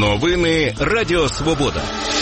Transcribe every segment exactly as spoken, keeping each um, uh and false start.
Новини Радіо Свобода.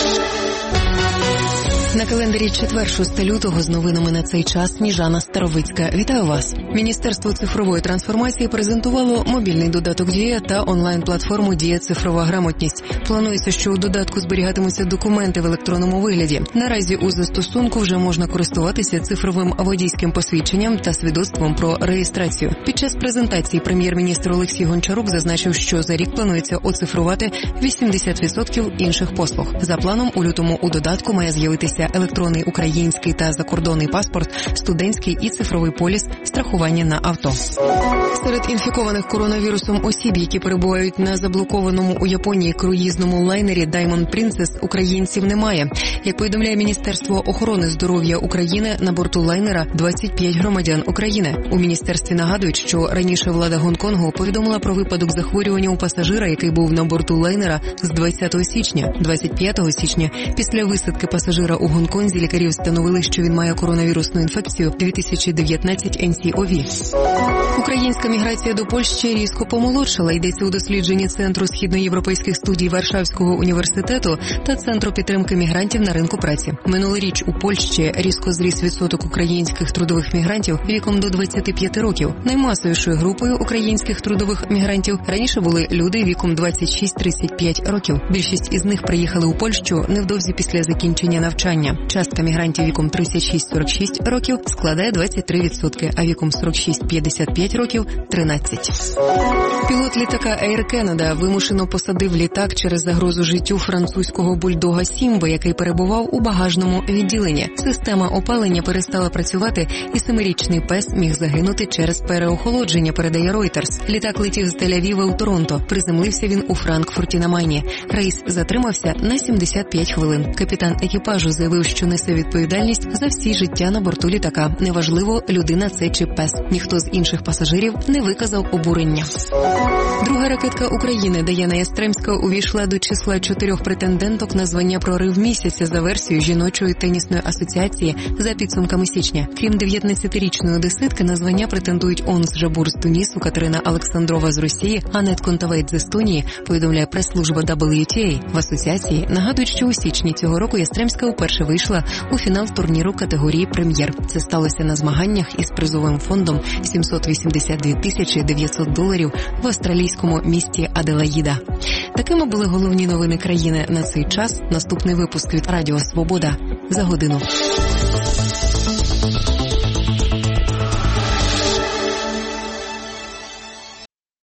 На календарі четвер, шостого лютого, з новинами на цей час Сніжана Старовицька. Вітаю вас. Міністерство цифрової трансформації презентувало мобільний додаток «Дія» та онлайн-платформу «Дія. Цифрова грамотність». Планується, що у додатку зберігатимуться документи в електронному вигляді. Наразі у застосунку вже можна користуватися цифровим водійським посвідченням та свідоцтвом про реєстрацію. Під час презентації прем'єр-міністр Олексій Гончарук зазначив, що за рік планується оцифрувати вісімдесят відсотків інших послуг. За планом, у лютому у додатку має з'явитися електронний український та закордонний паспорт, студентський і цифровий поліс, страхування на авто. Серед інфікованих коронавірусом осіб, які перебувають на заблокованому у Японії круїзному лайнері Diamond Princess, українців немає. Як повідомляє Міністерство охорони здоров'я України, на борту лайнера двадцять п'ять громадян України. У міністерстві нагадують, що раніше влада Гонконгу повідомила про випадок захворювання у пасажира, який був на борту лайнера з двадцятого січня. двадцять п'ятого січня, після висадки пасажира у Гонконзі, лікарі встановили, що він має коронавірусну інфекцію дві тисячі дев'ятнадцять ен сі о ві. Українська міграція до Польщі різко помолодшала. Йдеться у дослідженні Центру східноєвропейських студій Варшавського університету та Центру підтримки мігрантів на ринку праці. Минулоріч у Польщі різко зріс відсоток українських трудових мігрантів віком до двадцяти п'яти років. Наймасовішою групою українських трудових мігрантів раніше були люди віком двадцять шість - тридцять п'ять років. Більшість із них приїхали у Польщу невдовзі після закінчення навчання. Частка мігрантів віком тридцять шість - сорок шість років складає двадцять три відсотки, а віком сорок шість - п'ятдесят п'ять років – тринадцять. Пілот літака Air Canada вимушено посадив літак через загрозу життю французького бульдога Сімби, який перебував у багажному відділенні. Система опалення перестала працювати, і семирічний пес міг загинути через переохолодження, передає Reuters. Літак летів з Тель-Авіва у Торонто. Приземлився він у Франкфурті на Майні. Рейс затримався на сімдесят п'ять хвилин. Капітан екіпажу заявив, що несе відповідальність за всі життя на борту літака. Неважливо, людина це чи пес. Ніхто з інших пасажирів не виказав обурення. Друга ракетка України Даяна Ястремська увійшла до числа чотирьох претенденток на звання «Прорив місяця» за версією жіночої тенісної асоціації за підсумками січня. Крім дев'ятнадцятирічної одеситки, на звання претендують Онс Жабур з Тунісу, Катерина Олександрова з Росії, Анет Контавейт з Естонії, повідомляє прес-служба дабл ю ті ей. В асоціації нагадують, що у січні цього року Ястремська вперше вийшла у фінал турніру категорії «Прем'єр». Це сталося на змаганнях із призовим фондом сімсот вісімдесят дві тисячі дев'ятсот доларів в австралійському місті Аделаїда. Такими були головні новини країни на цей час. Наступний випуск від Радіо Свобода за годину.